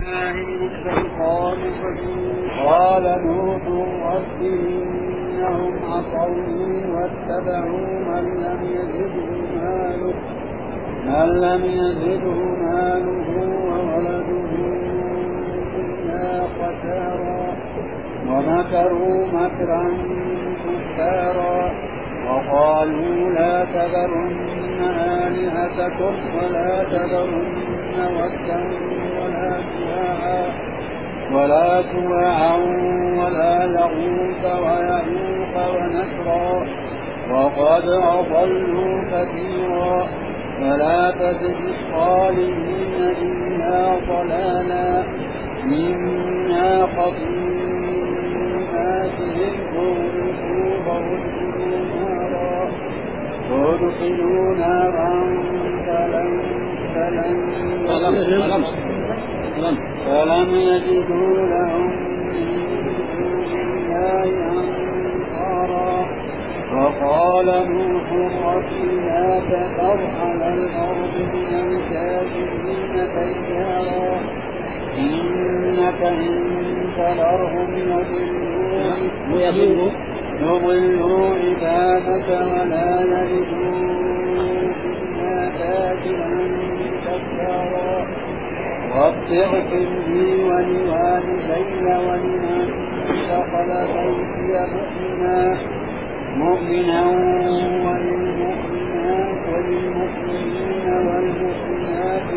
من الشيطان الرجيم. قال نوح رب إنهم عصوني واتبعوا من لم يزده ماله وولده إلا خسارا ومكروا مكرا كفارا وقالوا لا تذرن آلهتكم ولا تذرن ودا ولا سواعا ولا يغوث ويعوق ونسرا وقد أضلوا كثيرا فلا تزد الظالمين إلا ضلالا مما خطيئاتهم وادخلوا نارا فلم يجدوا لهم من دون الله أنصارا وقال نوح رب لا تذر على الأرض من الكافرين ديارا إنك إن تذرهم يضلوا عبادك ولا يلدوا إلا فاجرا كفارا رب اغفر لي ولوالدي ولمن دخل بيتي مؤمنا وللمؤمنين والمؤمنات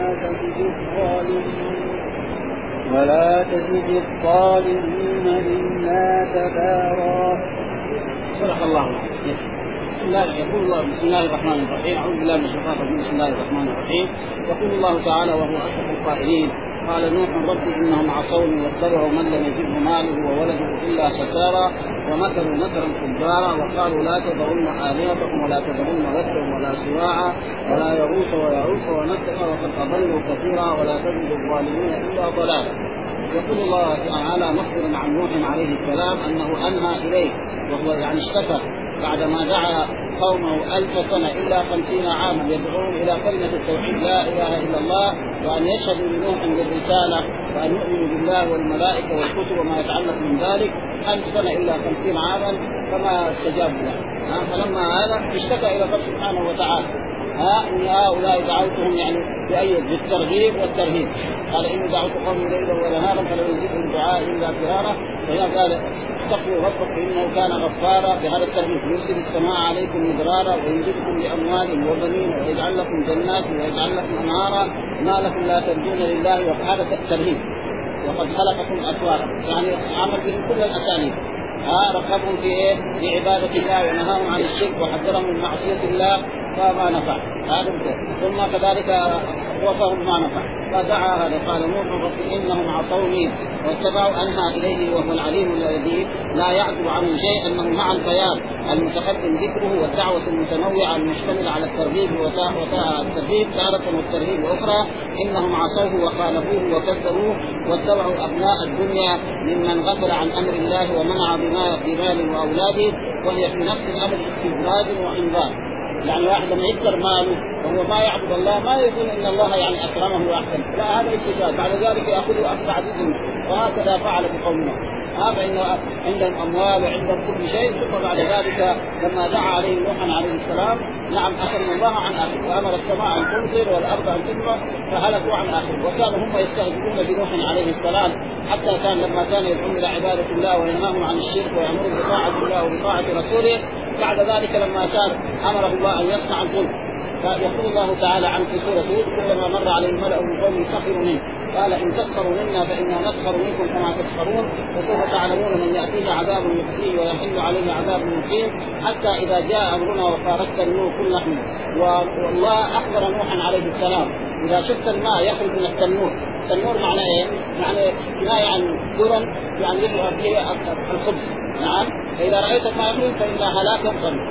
ولا تزد الظالمين إلا تبارا. صدق الله. يقول الله بسم الله الرحمن الرحيم. أعوذ بالله من الشيطان الرجيم. بسم الله الرحمن الرحيم. يقول الله تعالى وهو أشرف القائلين قال نوح رب إنهم عصوني واتبعوا من لم يزده ماله وولده إلا خسارا ومكروا مكرا كبارا وقالوا لا تذرن آلهتكم ولا تذرن ودا ولا سواعا ولا يغوث ويعوق ونسرا وقد أضلوا كثيرا ولا تزد الظالمين إلا ضلالا. يقول الله تعالى مخبرا عن نوح عليه السلام أنه أنهى إليه وهو يعني اشتكى بعدما دعا قومه 1000 سنة إلا 50 عاما يدعون إلى كلمة التوحيد لا إله إلا الله وأن يشهدوا لنوح بالرسالة وأن يؤمنوا بالله والملائكة والكتب وما يتعلق من ذلك 1000 سنة إلا 50 عاما فما استجابوا له. فلما هذا اشتكى إلى الله سبحانه وتعالى إن هؤلاء دعوتهم يعني بالترغيب والترهيب. قال إني دعوت قومي ليلا ونهارا فلم يزدهم دعائي إلا فرارا. فهنا قال استغفروا ربكم إنه كان غفارا بهذا الترهيب يرسل السماء عليكم مدرارا ويمددكم بأموال وبنين ويجعل لكم جنات ويجعل لكم أنهارا ما لكم لا ترجون لله وهذا الترهيب وقد خلقكم أطوارا يعني عمل بهم كل الأساليب. رغبهم في عبادة الله ونهاهم عن الشرك وحذرهم من معصية الله فما نفع هذا ثم كذلك وفهم ما نفع فدعا هذا قال نوح رب إنهم عصوني واتبعوا أنهى إليه وهو العليم الذي لا يعزب عنه شيء أنه مع البيان المتقدم ذكره والدعوة المتنوعة المشتملة على الترغيب والترهيب تارة والترهيب أخرى إنهم عصوه وخالفوه وكذبوه واتبعوا أبناء الدنيا ممن غفل عن أمر الله ومنع بمال وأولاده وهي في نفس الأمر استدراج وعنظام. يعني واحد لما يكثر ماله وهو ما يعبد الله ما يقول ان الله يعني اكرمه واحسن لا هذا استشهاد بعد ذلك ياخذ اخذ عزيز وهكذا فعل بقومه. فإنه عندهم اموال وعندهم كل شيء ثم بعد ذلك لما دعا عليه نوح عليه السلام نعم اكرم الله عن اخر وامر السماء ان تمطر والارض ان تنبت فهلكوا عن اخر وكانوا هم يستهزئون بنوح عليه السلام حتى كان لما كان يدعون الى عباده الله وينهاهم عن الشرك ويامرهم بطاعه الله وبطاعه رسوله بعد ذلك لما كان امره الله ان يصنع الظلم فيقول الله تعالى عن في سوره هود كلما مر عليه الملأ من قوم سخروا منه قال ان تسخروا منا فانا نسخر منكم كما تسخرون فسوف تعلمون من ياتيه عذاب يخزيه ويحل عليه عذاب مقيم حتى اذا جاء امرنا وفارقت النور كل نحن. والله اخبر نوحا عليه السلام اذا شفت الماء يخرج من التنور التنور معناه ايه؟ معناه كنايه عن ذرا يعني يظهر فيه الخبز. نعم فاذا رايت ما يخرج فان هلاكا قريب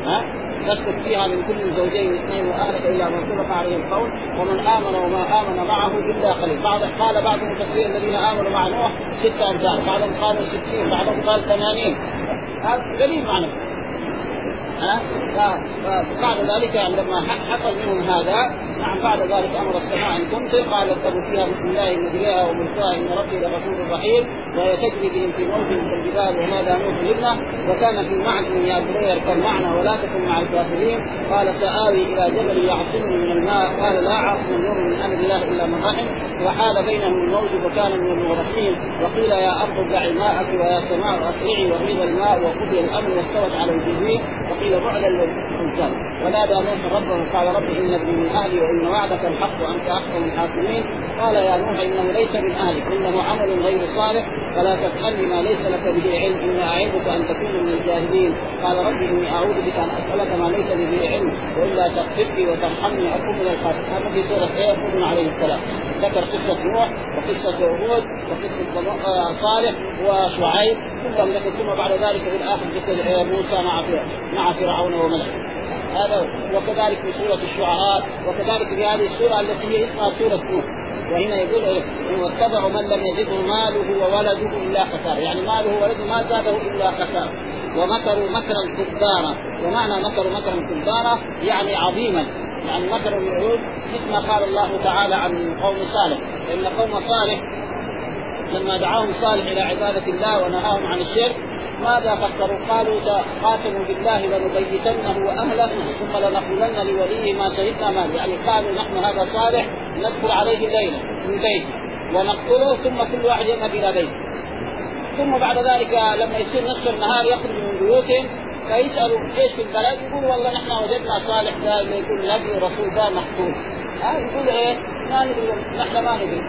تسلك فيها من كل زوجين اثنين واهلك الا من سبق عليه القول ومن امن وما امن معه الا قليل. قال بعض المفسرين الذين امنوا مع نوح 6 امثال بعضهم قالوا 60 بعضهم قال 80 هذا قليل معنى فبعد ذلك يعني لما حصل منهم هذا نعم بعد ذلك امر السماء ان تمطر قال اركبوا فيها بسم الله مجريها ومرساها ان ربي لغفور رحيم وهي تجري بهم في موج كالجبال ونادى نوح ابنه وكان في معزل يا بني اركب معنا ولا تكن مع الكافرين قال سآوي الى جبل يعصمني من الماء قال لا عاصم اليوم من امر الله الا من رحم وحال بينهم الموج وكان من المغرقين وقيل يا ارض ابلعي ماءك ويا سماء اقلعي وغيض الماء وقضي الامر واستوت على الجبين وقيل بعدا للانسان ونادى نوح ربه قال رب ان ابني من اهلي وان وعدك الحق وانت احكم الحاكمين قال يا نوح انه ليس من اهلك انه عمل غير صالح فلا تسألني ما ليس لك به علم إن أعظك أن تكون من الجاهلين قال رب إني أعوذ بك أن أسألك ما ليس لي به علم وإلا تغفر لي وترحمني أكون من الخاسرين. هذا في سورة هود عليه السلام ذكر قصة نوح وقصة هود وقصة صالح وشعيب كلهم ذكر ثم بعد ذلك في الآخر ذكر موسى مع فرعون وملئه هذا وكذلك في سورة الشعراء وكذلك في هذه السورة التي هي اسمها سورة نوح. وهنا يقول إن واتبعوا من لم يزده ماله وولده إلا خسارة يعني ماله وولده ما زاده إلا خسارة ومكروا مكرا كبارا ومعنى مكروا مكرا كبارا يعني عظيما يعني مكروا اليهود مثل قال الله تعالى عن قوم صالح إن قوم صالح لما دعاهم صالح إلى عبادة الله ونهاهم عن الشرك ماذا فكروا قالوا قاتلوا بالله لنبيتنه وأهله ثم لنقولن لوليه ما شهدنا ماله يعني قالوا نحن هذا صالح ندخل عليه الليلة من بيت ونقتله ثم كل واحد يذهب إلى بيت ثم بعد ذلك لما يصير نصف النهار يخرج من بيوتهم فيسألوا ايش في البلد يقول والله نحن وجدنا صالح ذا يقول نبي رسول ذا مقتول يقول ايه ما ندري نحن ما ندري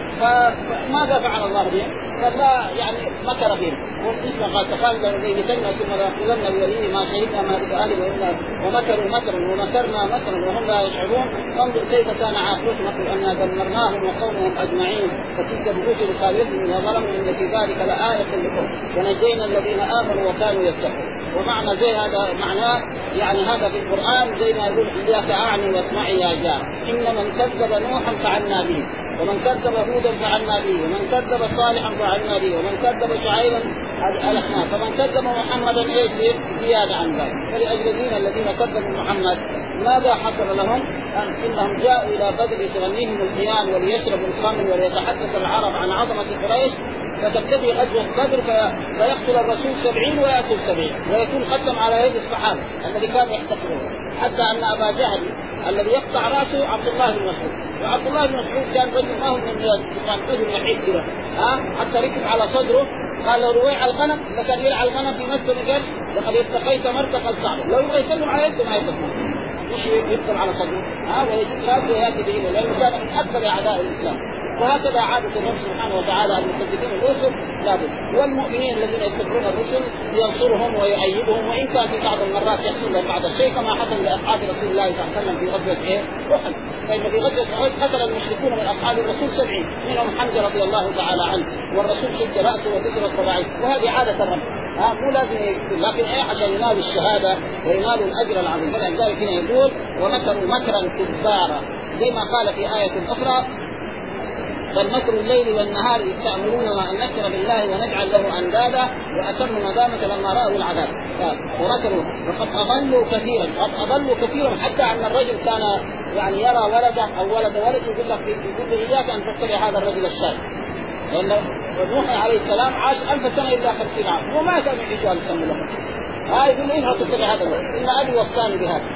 فماذا فعل الله بهم؟ فلا يعني مكر بهم والاسم قال تخلوا زي مثلنا ثم لنقولن لوليه ما شهدنا ما بأهله ومكروا مكرا ومكرنا مكرا وهم لا يشعرون انظر كيف كان عاقبة مكر أننا دمرناهم وقومهم أجمعين فتلك بيوت لخالدهم وظلموا إن في ذلك لآية لكم ونجينا الذين آمنوا وكانوا يتقون. ومعنى زي هذا معناه يعني هذا في القرآن زي ما يقول إياك أعني واسمعي يا جار إن من كذب نوحا فعلنا به ومن كذب هودا فعلنا به ومن كذب صالحا فعلنا به ومن كذب شعيبا ألحنا فمن كذب محمدا ايش زيادة عن ذلك. فلأجل الذين كذبوا محمد ماذا حصل لهم؟ انهم جاءوا الى بدر تغنيهم القيان وليشربوا الخمر وليتحدث العرب عن عظمة قريش فتبتدي غزوة بدر فيقتل الرسول 70 ويأكل 70 ويكون ختم على يد الصحابة الذي كانوا يحتقرون حتى ان ابا جهل الذي يقطع راسه عبد الله بن مسعود وعبد الله بن مسعود كان رجل ما هو من رجل وحيد كذا حتى ركب على صدره قال لو رويع الغنم لكان يرعى الغنم في مسجد الجيش لقد ارتقيت مرتقى الصعب لو يبغى يسلم على يده ما يقدر مش يدخل على صدره ويجد راسه وياتي به لانه كان من اكثر اعداء الاسلام. وهكذا عادة الرب سبحانه وتعالى المكذبين الرسل لابد والمؤمنين الذين يتبعون الرسل ينصرهم ويؤيدهم وإن كان في بعض المرات يحصل لهم بعض الشيء كما حصل لأصحاب رسول الله صلى الله عليه وسلم في غزوة أحد فإن في غزوة أحد قتل المشركون من أصحاب الرسول 70 منهم حمزة رضي الله تعالى عنه والرسول شد رأسه وذكر الطبيعي وهذه عادة الرب مو لازم يقول لكن عشان ينالوا الشهادة وينالوا الأجر العظيم. فلذلك هنا يقول ومكروا مكرا كبارا زي ما قال في آية أخرى بل مكر الليل والنهار إذ تأمروننا أن نكفر بالله ونجعل له أندادا وأسروا ندامة لما رأوا العذاب ومكروا وقد أضلوا كثيرا حتى أن الرجل كان يعني يرى ولده أو ولد يقول له إياك أن تتبع هذا الرجل الشاب لأن نوح عليه السلام عاش 1000 سنة إلا 50 عام وما كان يعيش 1000 سنة إلا 50 يقول له إنها تتبع هذا الرجل إن أبي وصاني بهذا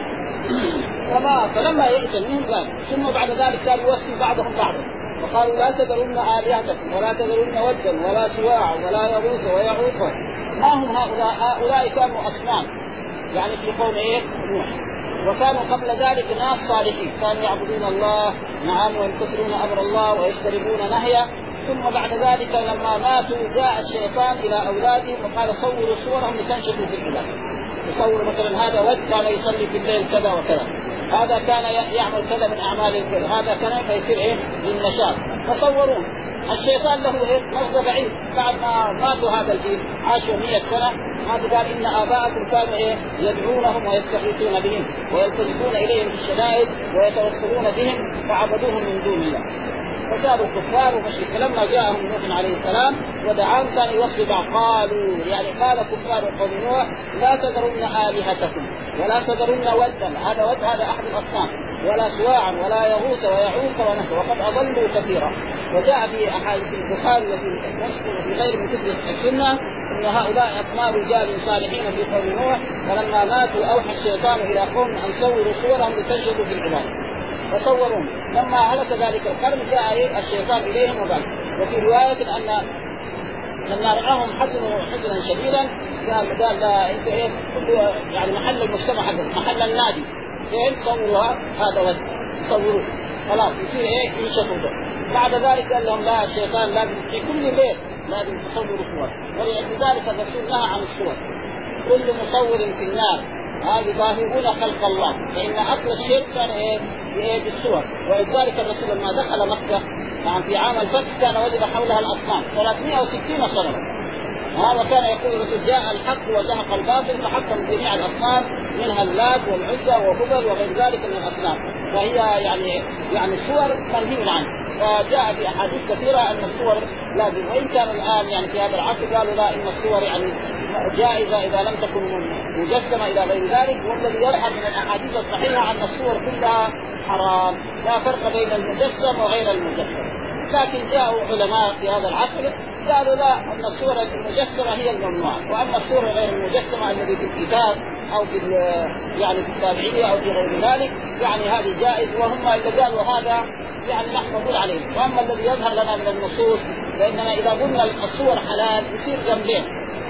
فلما يئس منهم قال ثم بعد ذلك كان يوصي بعضهم بعضا وقالوا لا تذرون آلهتكم ولا تذرون ودا ولا سواع ولا يغوث ويعوق ما هم هؤلاء كانوا أصنام يعني في قوم نوح وكانوا قبل ذلك ناس صالحين كانوا يعبدون الله نعم ويمتثلون أمر الله ويجتنبون نهيه ثم بعد ذلك لما ماتوا جاء الشيطان إلى أولادهم وقال صوروا صورهم لتنشطوا في البلاد يصور مثلا هذا ود كان يصلي في الليل كذا وكذا هذا كان يعمل كذا من أعمال الكل هذا كان فيصير للنشاط فصوروه الشيطان له مصدر بعيد بعد ما ماتوا هذا الجيل عاشوا 100 سنة هذا قال إن آباءكم كانوا يدعونهم ويستغيثون بهم ويلتجئون إليهم في الشدائد ويتوسلون بهم فعبدوهم من دون الله فسابوا الكفار ومشرك. فلما جاءهم نوح عليه السلام ودعاهم كان يوصي قالوا يعني قال كفار قوم نوح لا تذرن آلهتكم ولا تذرن ودا، هذا ود هذا أحد الأصنام، ولا سواعا ولا يغوث ويعوق ونسر وقد أضلوا كثيرا. وجاء في أحاديث البخاري وفي غير من كتب السنة أن هؤلاء أسماء رجال صالحين في قوم نوح، فلما ماتوا أوحى الشيطان إلى قوم أن صوروا صورهم لتنشطوا في العبادة فصورهم. لما هلك ذلك القرن جاء الشيطان إليهم وقال. وفي رواية أن لما رآهم حزنا شديدا قال لا أنت إيه يعني محل المجتمع حقك محل النادي إيه صورها هذا ود صوروه خلاص يصير إيه ينشطوا. بعد ذلك قال لهم لا الشيطان لازم في كل بيت لازم تصوروا صور، ولذلك الرسول نهى عن الصور. كل مصور في النار هذا يظاهرون خلق الله، فإن أصل الشرك كان إيه بالصور. ولذلك الرسول لما دخل مكة يعني في عام الفتح كان وجد حولها الأصنام 360 صنما. هذا كان يقول الرسول جاء الحق وزهق الباطل فحكم جميع الأصنام منها اللات والعزى وهبل وغير ذلك من الأصنام، وهي يعني الصور منهي عنه. وجاء في أحاديث كثيرة أن الصور لازم، وإن كان الآن يعني في هذا العصر قالوا لا إن الصور يعني جائزة إذا لم تكن مجسمة إلى غير ذلك. والذي يظهر من الأحاديث الصحيحة أن الصور كلها حرام، لا فرق بين المجسم وغير المجسم. لكن جاءوا علماء في هذا العصر قالوا لا أن الصورة المجسمة هي الممنوعة، وأما الصورة غير المجسمة التي في الكتاب أو في يعني في التابعية أو في غير ذلك يعني هذه جائز. وهم إذا قالوا هذا يعني نحن نقول عليه. وأما الذي يظهر لنا من النصوص لأننا إذا قلنا الصور حلال يصير جنبين،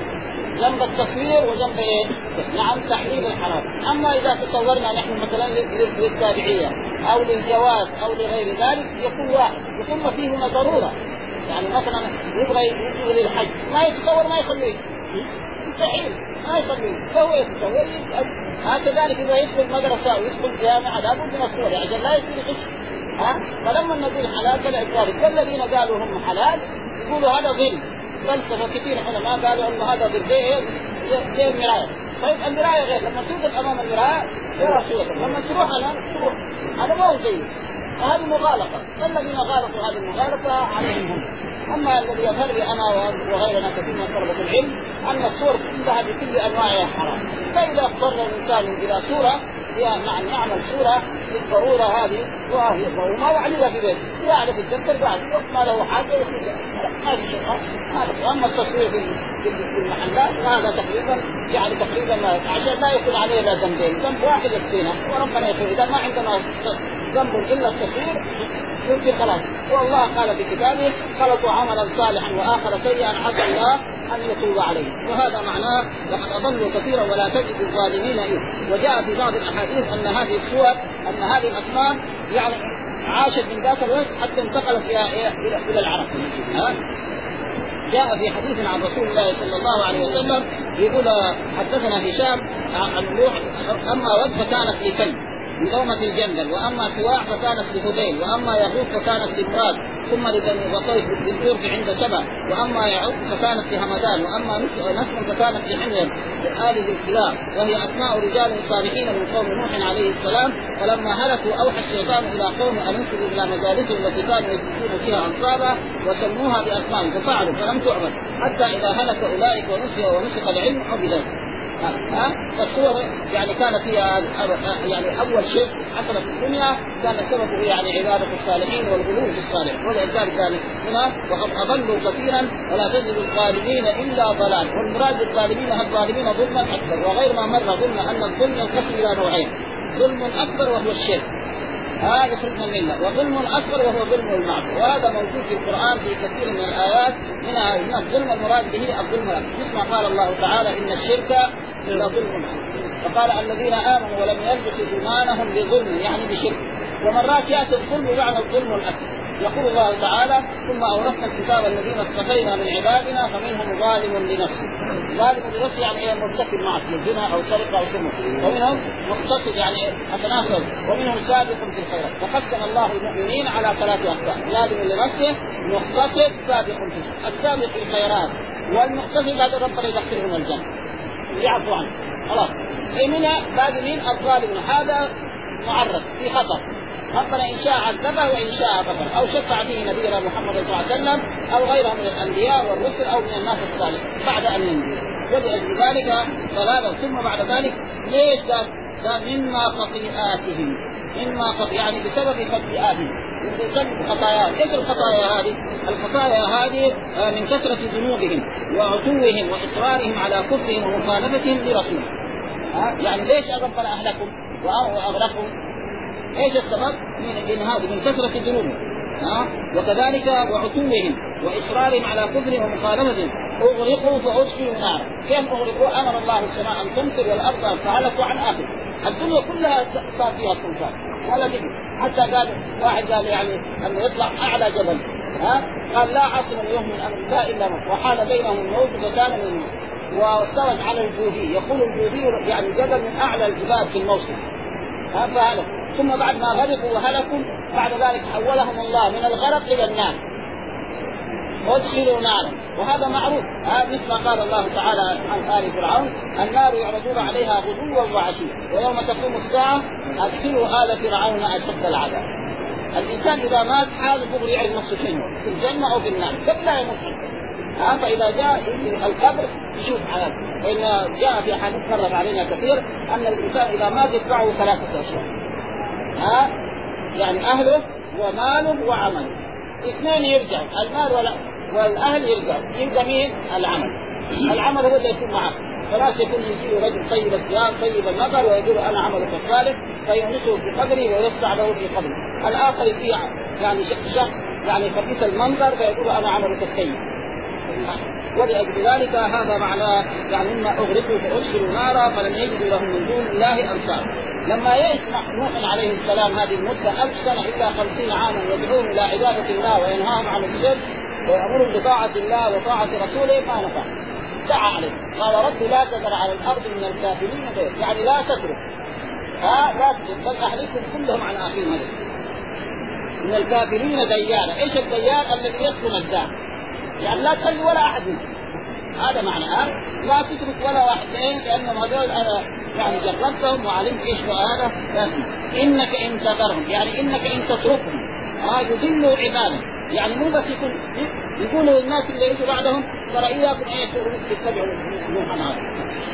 جنب التصوير وجنب إيه؟ نعم تحريم الحرام. أما إذا تصورنا نحن مثلا للتابعية أو للجواز أو لغير ذلك يكون واحد، ثم فيه هنا ضرورة. يعني مثلا يبغى يجي للحج ما يتصور ما يصلي مستحيل ما يصلي فهو يتصور. كذلك إذا يدخل مدرسة ويدخل جامعة لا بد من الصور عشان لا يصير غش. فلما نقول حلال فلذلك والذين قالوا هم حلال يقولوا هذا ظل. فلسفة كثير علماء قالوا أن هذا ظل زي المراية. طيب المراية غير، لما توقف أمام المراية يرى صورة، لما تروح تروح هذا ما هو زي هذه مغالطة. الذين غالطوا هذه المغالطة عليهم هم. أما الذي يظهر لي أنا وغيرنا كثير من طلبة العلم أن الصور كلها بكل أنواعها حرام. فإذا اضطر الإنسان إلى صورة نعمل صورة للضرورة هذه وما وعليها في بيته يعرف الجبر بعد ما له حاجة ما في شيء. أما التصوير في المحلات هذا تقريبا عشان لا يكون عليه لا ذنبين، ذنب واحد يكفينا وربنا يغفر. إذا ما عندنا ذنب إلا التصوير يمكن خلاص. والله قال في كتابه خلطوا عملا صالحا وآخر سيئا عسى الله أن يتوب عليه. وهذا معناه لقد أضلوا كثيرا ولا تجد الظالمين إيه. وجاء في بعض الأحاديث أن هذه الصور أن هذه الأصنام يعني عاشت من ذاك الوقت حتى انتقلت إلى العرب. جاء في حديث عن رسول الله صلى الله عليه وسلم يقول حدثنا هشام عن نوح أما ود فكانت لكلب لنومة الجندل، وأما سواع فكانت لهذيل، وأما يغوث فكانت لمراد، ثم لبني بطيف بالجرف عند سبع، وأما يعوق فكانت لهمدان، وأما نسر فكانت لحمير آل ذي الكلاب، وهي أسماء رجال صالحين من قوم نوح عليه السلام. فلما هلكوا أوحى الشيطان إلى قوم أن انسبوا إلى مجالسهم التي كانوا يجلسون فيها أنصابا وسموها بأسماء ففعلوا فلم تعبد حتى إذا هلك أولئك ونسخ العلم عبدت. فالصور يعني كانت هي يعني أول شيء حصل في الدنيا كان سببه يعني عبادة الصالحين والغلو في الصالح. ولذلك قال هنا وقد أضلوا كثيرا ولا تجد الظالمين إلا ضلال. والمراد بالظالمين الظالمين ظلما أكبر، وغير ما مر ظلم أن الظلم ينقسم إلى نوعين: ظلم أكبر وهو الشرك هذا خلق الملة، وظلم أصغر وهو ظلم المعصية. وهذا موجود في القرآن في كثير من الآيات. منها الظلم المراد به الظلم الأكبر. مثل قال الله تعالى إن الشرك لظلم، فقال الذين آمنوا ولم يلبسوا إيمانهم بظلم يعني بشرك. ومرات يأتي الظلم بمعنى الظلم الأكبر. يقول الله تعالى ثم أورثنا الكتاب الذين اصطفينا من عبادنا فمنهم ظالم لنفسه. ظالم لنفسه يعني مرتكب معصية زنا أو سرقة أو سمو، ومنهم مقتصد يعني أتناسب، ومنهم سابق في الخيرات. فقسم الله المؤمنين على 3 أقسام: ظالم لنفسه، مقتصد، سابق في الخيرات. السابق في الخيرات والمقتصد هذا ربنا يدخلهم الجنة يعفو عنه خلاص. منها باقي مين؟ الظالم هذا معرض في خطر ربنا إن شاء عذبه وإن شاء غفر، أو شفع فيه نبينا محمد صلى الله عليه وسلم أو غيره من الأنبياء والرسل أو من الناس الصالحين بعد أن ينزل. ولأجل ذلك ثلاثة. ثم بعد ذلك ليش قال مما خطيئاتهم، يعني بسبب خطيئاتهم، بسبب خطاياهم. ايش الخطايا هذه؟ الخطايا هذه من كثرة ذنوبهم وعتوهم وإصرارهم على كفرهم ومخالفتهم لرسوله. يعني ليش ربنا أهلكم وأغرقهم؟ ايش السبب؟ من هذه من كثرة ذنوبهم وكذلك وعتوهم وإصرارهم على كفرهم ومخالفتهم. أغرقوا فأدخلوا نارا. كيف أغرقوا؟ أمر الله السماء أن تمطر والأرض فهلكوا عن آخر. الدنيا كلها صار فيها طوفان ولا بقي. حتى قال واحد قال يعني أنه يطلع أعلى جبل قال لا عاصم اليوم من أمر الله إلا موت، وحال بينهم الموت فكان من الموت. واستوت على الجودي، يقول الجودي يعني جبل من أعلى الجبال في الموسم فهلك. ثم بعد ما غرقوا وهلكوا بعد ذلك حولهم الله من الغرق إلى النار، وادخلوا نارا. وهذا معروف مثل ما قال الله تعالى عن آل فرعون النار يعرضون عليها غدوا وعشيا ويوم تقوم الساعة أدخلوا آل فرعون أشد العذاب. الإنسان إذا مات حال بغري يعرف نفسه فين، في الجنة أو في النار قبل لا يموت. فإذا جاء القبر يشوف حياته. إن جاء في حديث مرت علينا كثير أن الإنسان إذا مات يتبعه 3 أشياء يعني أهله وماله وعمله. 2 يرجع، المال والأهل يرجع. يبقى مين؟ العمل هو اللي يكون معه. فلاش يكون يجيه رجل طيب الثياب طيب النظر ويقول أنا عملك الصالح فيونسه في قبره ويوسع له في قبره. الآخر يجي يعني شخص يعني خبيث المنظر فيقول أنا عملك السيء. ولأجل ذلك هذا معنى يعني مما أغرقوا فأدخلوا نارا فلم يجدوا لهم من دون الله أنصار. لما يسمع نوح عليه السلام هذه المدة 1000 سنة إلا 50 عاما يدعوهم إلى عبادة الله وينهاهم عن الشرك ويأمرهم بطاعة الله وطاعة رسوله ما نفع. دعا عليه قال رب لا تذر على الأرض من الكافرين ديار، يعني لا تترك لا تترك بل أهلكم كلهم عن آخرهم هذا من الكافرين ديانا. إيش الديان؟ الذي يسكن الدار، يعني لا تخلي ولا أحد منهم. هذا معنى لا تترك ولا واحد لأنهم هذول أنا يعني جربتهم وعلمت إيش هذا. إنك إن تذرهم يعني إنك إن تتركهم يضلوا عبادك. يعني مو بس يقولوا الناس اللي يجوا بعدهم ترى إياكم أن تتبعوا نوحا هذا.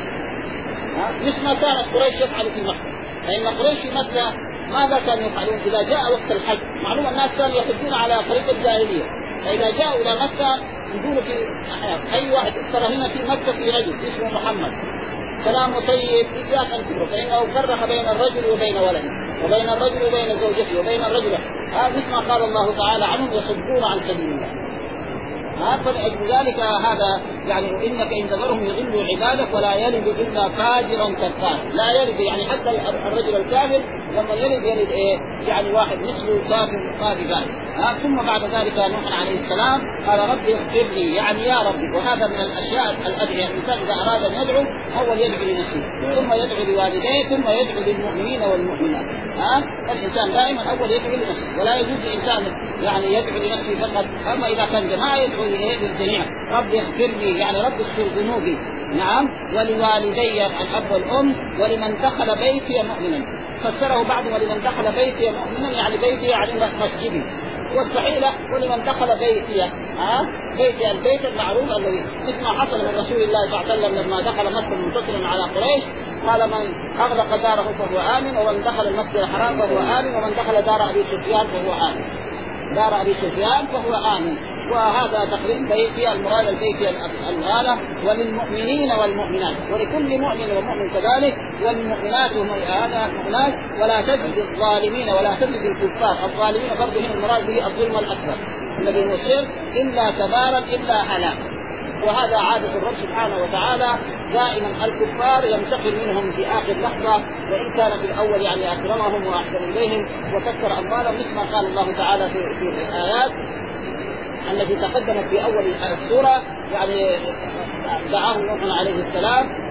مثل ما كانت قريش يفعل في مكة، لأن قريش في مكة ماذا كانوا يفعلون؟ إذا جاء وقت الحج معلوم الناس كانوا يحجون على طريق الجاهلية، فإذا جاءوا إلى مكة يقولوا في أي واحد ترى هنا في مكة في رجل اسمه محمد كلامه طيب إياك أن تتركه فإنه فرق بين الرجل وبين ولده وبين الرجل وبين زوجته وبين الرجل. مثل ما قال الله تعالى عنهم يصدون عن سبيل الله. فلأجل ذلك هذا يعني إنك إن تذرهم يضلوا عبادك ولا يلد إلا فاجرا كفارا. لا يلد يعني حتى الرجل الكافر لما يلد إيه؟ يعني واحد مثله كافر قابل. ثم بعد ذلك نوح عليه السلام قال ربي اغفر لي، يعني يا ربي. وهذا من الأشياء الأدعية. الإنسان إذا أراد أن يدعو أول يدعو لنفسه ثم يدعو لوالديه ثم يدعو للمؤمنين والمؤمنات. الإنسان دائما أول يدعو لنفسه، ولا يجوز الإنسان يعني يدعو لنفسه فقط. أما إذا كان جماعة يدعو للجميع. ربي اغفر لي يعني ربي اغفر ذنوبي، نعم، ولوالدي الأب والأم ولمن دخل بيتي مؤمنا. فسره بعض ولمن دخل بيتي مؤمنا يعني بيتي يعني مسجدي، والصحيح لا ولمن دخل بيتي بيتي البيت المعروف الذي مثل ما حصل من رسول الله صلى الله عليه وسلم لما دخل مكة منتصرا على قريش قال من أغلق داره فهو آمن ومن دخل المسجد الحرام فهو آمن ومن دخل دار أبي سفيان فهو آمن. دار أبي سفيان فهو آمن. وهذا تقريب بيتي المراد البيتي الآلة وللمؤمنين والمؤمنات ولكل مؤمن ومؤمن كذلك والمؤمنات والمؤمنات ولا تجد الظالمين ولا تجد الكفار. الظالمين برضه هنا المراد به الظلم الأكبر الذي هو الشرك إلا كبارا إلا هلاك. وهذا عادة الرب سبحانه وتعالى دائما الكفار ينتقم منهم في آخر لحظة، وإن كان في الأول يعني أكرمهم وأحسن إليهم وكثر أموالهم مثل ما قال الله تعالى في الآيات التي تقدمت في أول السورة. يعني دعاه نوح عليه السلام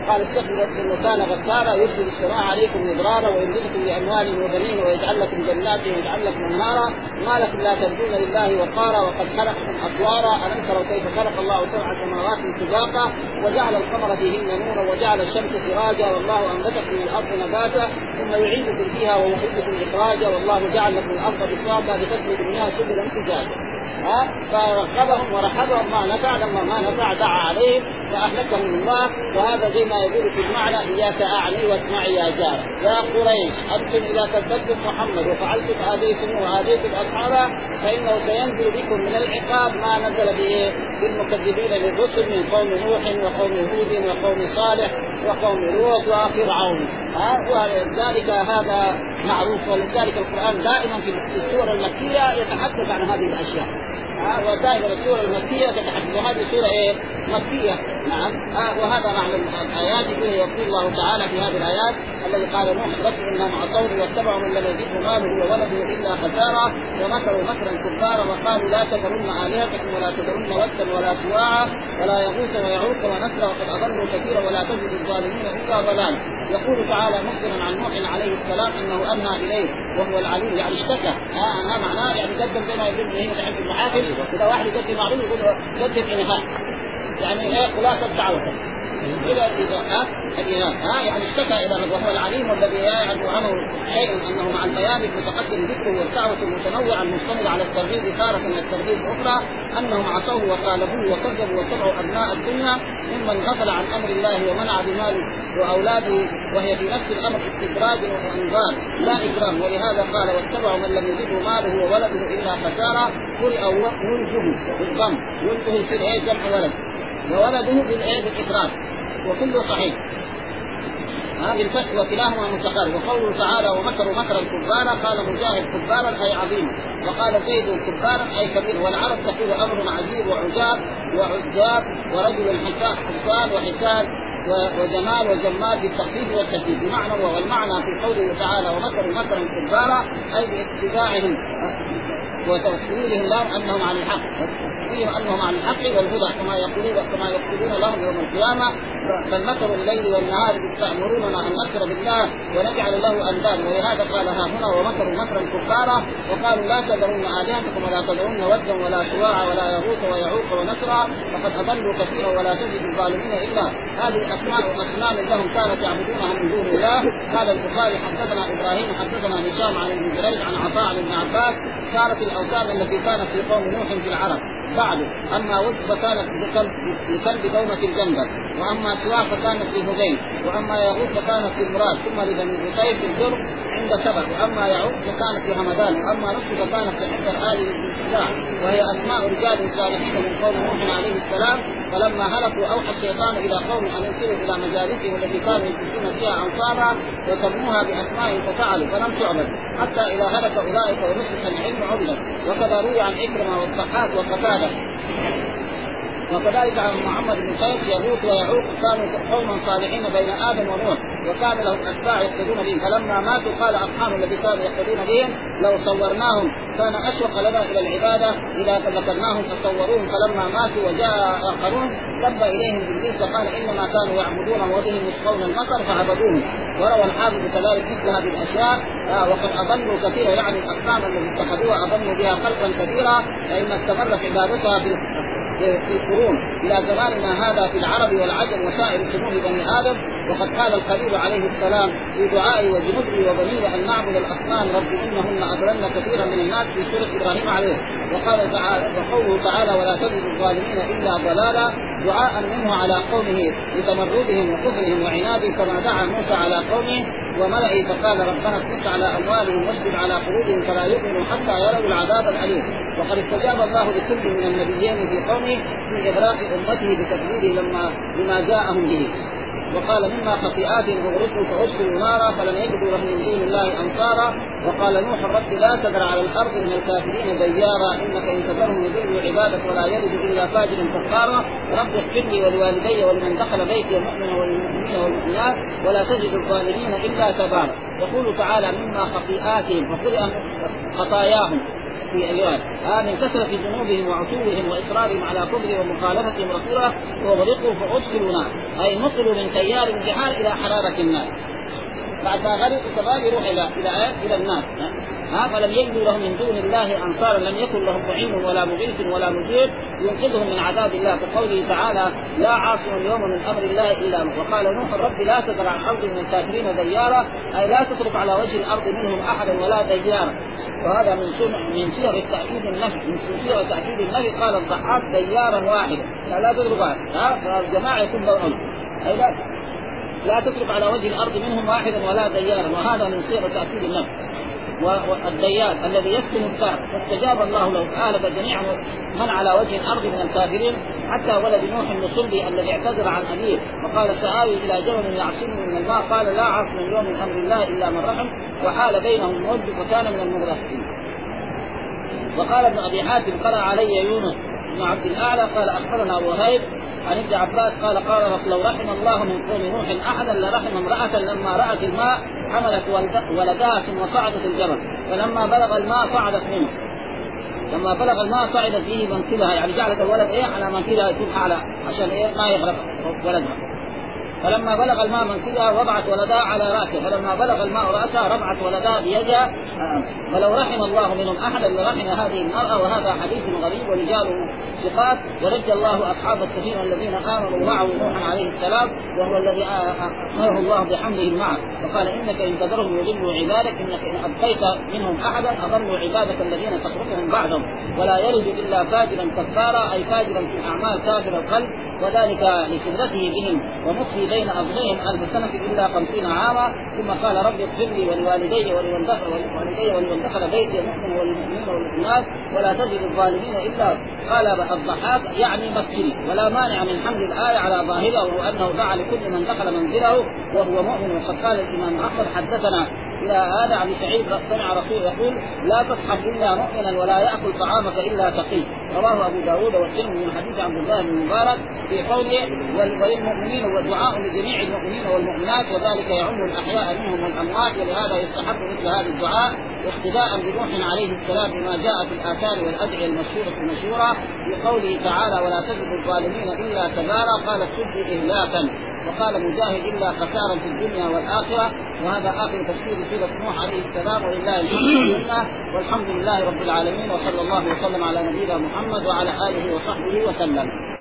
قال استغفروا إنه كان غفارا يرسل السماء عليكم مدرارا ويمددكم بأموال وبنين ويجعل لكم جنات ويجعل لكم أنهارا ما لكم لا ترجون لله وقارا وقد خلقكم أطوارا ألم تروا كيف خلق الله سبع سماوات طباقا وجعل القمر فيهن نورا وجعل الشمس سراجا والله أنبتكم من الأرض نباتا ثم يعيدكم فيها ويخرجكم إخراجا والله جعل لكم الأرض بساطا لتسلكوا منها سبلا فجاجا. فرغبهم ورحبهم ما نفع، لما ما نفع دعا عليهم فأهلكهم الله. وهذا زي ما يقول في المعنى إياك أعني واسمعي يا جار يا قريش أنتم إذا كذبتم محمد وفعلتم آذيتم وآذيتم أصحابه فإنه سينزل بكم من العقاب ما نزل به بالمكذبين للرسل من قوم نوح وقوم هود وقوم صالح وقوم لوط وفرعون. ولذلك هذا معروف، ولذلك القرآن دائما في السور المكية يتحدث عن هذه الأشياء. ودائما السورة المكية تتحدث، وهذه سورة مكية. نعم. وهذا معنى الآيات يقول الله تعالى في هذه الآيات الذي قال نوح رب إنهم عصوا واتبعوا من لم يزده ماله وولده إلا خسارا ومكروا مكرا كبارا وقالوا لا تذرن آلهتكم ولا تذرن ودا ولا سواعا ولا يغوث ويعوق ونسرا وقد أضلوا كثيرا ولا تزد الظالمين إلا ضلالا. يقول تعالى مخبرا عن نوح عليه السلام انه انهى اليه وهو العليم، يعني اشتكى. انهى معناه يعني قدم زي ما يقول هنا تحب المحاكم، اذا واحد يقدم معلومه يقول قدم انهاء، يعني ايه خلاصه دعوته الى الإنهاء. يعني اشتكى الى وهو العليم الذي يعرف عنه شيئا انه مع البيان المتقدم ذكره والدعوه المتنوعه المشتمله على الترغيب تارة من الترغيب الاخرى انهم عصوه وخالفوه وكذبوا واتبعوا ابناء الدنيا ممن غفل عن امر الله ومنع بماله واولاده، وهي في نفس الامر استدراج وانذار لا اكرام. ولهذا قال واتبعوا من لم يزده ماله وولده الا خسارا. قرئ ولده بالضم، ولده في الايه جمع ولد وولده بالايه بالاكرام وكله صحيح بالفتح وكلاهما متقارب. وقوله تعالى ومكروا مكرا كبارا قال مجاهد كبارا اي عظيم، وقال زيد كبارا اي كبير. والعرب تقول امر عجيب وعجاب وعجاب ورجل حسان وحسان وجمال وجمال بالتخفيف والتشديد بمعنى. والمعنى في قوله تعالى ومكروا مكرا كبارا اي باتباعهم وتوصيلهم لهم انهم عن الحق، وتوصيلهم انهم عن الحق والهدى كما يقولون لهم يوم القيامه. بل مكروا الليل والنهار تأمروننا ان نكفر بالله ونجعل له اندادا. ولهذا قال ها هنا ومكروا مكرا كبارا وقالوا لا تذرون آلهتكم ولا تذرون ودا ولا سواعا ولا يغوث ويعوق ونسرا فقد اضلوا كثيرا ولا تجد الظالمين الا هذه اسماء واصنام لهم كانت يعبدونها من دون الله. قال البخاري حدثنا ابراهيم حدثنا هشام عن ابن جريج عن عطاء عن ابن عباس صارت الاوثان التي كانت في قوم نوح في العرب بعد اما ود فكانت لكلب دومة الجنبل، واما سواع فكانت لهذيل، واما يغوث فكانت للمراد، ثم لبني بطيف في الجرم عند سبع، واما يعوق فكانت لهمدان، واما نصر فكانت لحد الآل للسلاح. وهي اسماء رجال صالحين من قوم نوح عليه السلام. فلما هلكوا اوحى الشيطان الى قوم ان ينزلوا الى مجالسهم التي كانوا يجلسون فيها انصارا وسموها باسماء ففعلوا فلم تعبد حتى اذا هلك اولئك ونسخ العلم عبدت. وكذا روي عن عكرمه والضحاك وقتاده. وكذلك عن محمد بن قيس يغوث ويعوق كانوا قوما صالحين بين ادم ونوح وكان لهم اتباع يقتدون بهم. فلما ماتوا قال اصحاب الذي كانوا يقتدون بهم لو صورناهم كان اشوق لنا الى العباده اذا ذكرناهم فصوروهم. فلما ماتوا وجاء اخرون تب اليهم ابليس وقال انما كانوا يعبدون وبهم يسقون المطر فعبدوهم. وروى الحافظ كذلك مثل هذه الاشياء. وقد اضلوا كثيرا، يعني الاصنام التي اتخذوها اضلوا بها خلقا كثيرا، فان استمرت عبادتها في القرون الى زماننا هذا في العرب والعجم وسائر شمول بني ادم. وقد قال الخليل عليه السلام في دعائي وجنودي وبني ان نعبد الاصنام رب انهن اضللن كثيرا من الناس في سوره ابراهيم عليه. وقال تعالى وقوله تعالى ولا تجد الظالمين الا ضلالا دعاء منه على قومه لتمردهم وكفرهم وعنادهم كما دعا موسى على قومه وملئه فقال ربنا اطمس على اموالهم واشدد على قلوبهم فلا يؤمنوا حتى يروا العذاب الاليم. وقد استجاب الله لكل من النبيين في قومه في اغراق امته بتكذيبه لما جاءهم به. وقال مما خطيئاتهم اغرقوا فادخلوا نارا فلم يجدوا لهم من دون الله انصارا. وقال نوح رب لا تذر على الارض من الكافرين ديارا انك ان تذرهم يضلوا عبادك ولا يلد الا فاجرا كفارا. رب اغفر لي ولوالدي ولمن دخل بيتي المؤمن والمؤمنين والمؤمنات ولا تجد الظالمين الا تبارا. يقول تعالى مما خطيئاتهم فقل خطاياهم في أيام من كثرة ذنوبهم وعتوهم وإصرارهم على كفر ومخالفتهم رسوله وغرقوا فأدخلوا نار، أي نقلوا من تيار البحار إلى حرارة النار. بعد ما غرقوا كمان يروح إلى النار. فلم يجدوا لهم من دون الله أنصارا، لم يكن لهم معين ولا مغيث ولا مجيب ينقذهم من عذاب الله، كقوله تعالى لا عاصم اليوم من أمر الله إلا من. وقال نوح رب لا تذر عن الأرض من الكافرين ديارا، أي لا تترك على وجه الأرض منهم أحدا ولا ديارا. وهذا من صيغ التأكيد النفي، من صيغ تأكيد النفي. قال الضحاك ديارا واحدا، لا تترك فالجماعة يكون دورهم، أي لا تترك على وجه الأرض منهم واحدا ولا ديارا، وهذا من صيغ تأكيد النفي. والديار الذي يسكن الدار، فاستجاب الله له فأهلك جميع من على وجه الأرض من الكافرين حتى ولد نوح النصبي الذي اعتذر عن أبيه وقال سآوي إلى جبل يعصمني من الماء، قال لا عاصم اليوم من أمر الله إلا من رحم، وحال بينهم الموج فكان من المغرقين. وقال ابن أبي حاتم قرأ علي يونس بن عبد الأعلى قال أخبرنا وهيب عن ابن عباس قال لو رحم الله من قوم نوح أحدا لرحم امرأة لما رأت الماء حملت ولدها ثم صعدت الجبل، فلما بلغ الماء صعدت منه، لما بلغ الماء صعدت به منكبها، يعني جعلت الولد على منكبها يكون أعلى عشان ما يغرق ولدها. فلما بلغ الماء منكبها وضعت ولدها على رأسه، فلما بلغ الماء رأسها رفعت ولدها بيدها. فلو رحم الله منهم أحدا لرحم هذه المرأة. وهذا حديث غريب ورجاله ثقات. ونجى الله أصحاب السفينة الذين آمنوا معه نوحا عليه السلام، وهو الذي أمره الله بحملهم معه، وقال إنك إن تذرهم يضلوا عبادك، إنك إن أبقيت منهم أحدا أضلوا عبادك الذين تتركهم بعدهم، ولا يلد إلا فاجرا كفارا، أي فاجرا في الأعمال كافر القلب، وذلك لشدته بهم ومكثي بين أبغيهم 1000 سنة إلا 50 عاما. ثم قال رب اغفر لي ولوالدي ولمن دخل بيتي المؤمن والمؤمنين والمؤمنات ولا تجد الظالمين إلا. قال الضحاك يعني مسجدي، ولا مانع من حمل الآية على ظاهرها، وهو أنه دعا لكل من دخل منزله وهو مؤمن. وقد قال الإمام أحمد حدثنا إلى هذا عن سعيد سمع رسول يقول لا تصحب إلا مؤمنا ولا يأكل طعامك إلا تقي. رواه أبو داود والترمذي من حديث عبد الله بن مبارك في قوله وللمؤمنين والدعاء لجميع المؤمنين والمؤمنات، وذلك يعم الأحياء منهم والأموات، ولهذا يستحب مثل هذا الدعاء اقتداء بنوح عليه السلام بما جاء في الآثار والأدعية المشهورة في قوله تعالى ولا تجد الظالمين إلا تبارا. قال السدي إهلاكا، وقال مجاهد إلا خسارا في الدنيا والآخرة. وهذا آخر تفسير سورة نوح عليه السلام، ولله الحمد والحمد لله رب العالمين، وصلى الله وسلم على نبينا محمد وعلى آله وصحبه وسلم.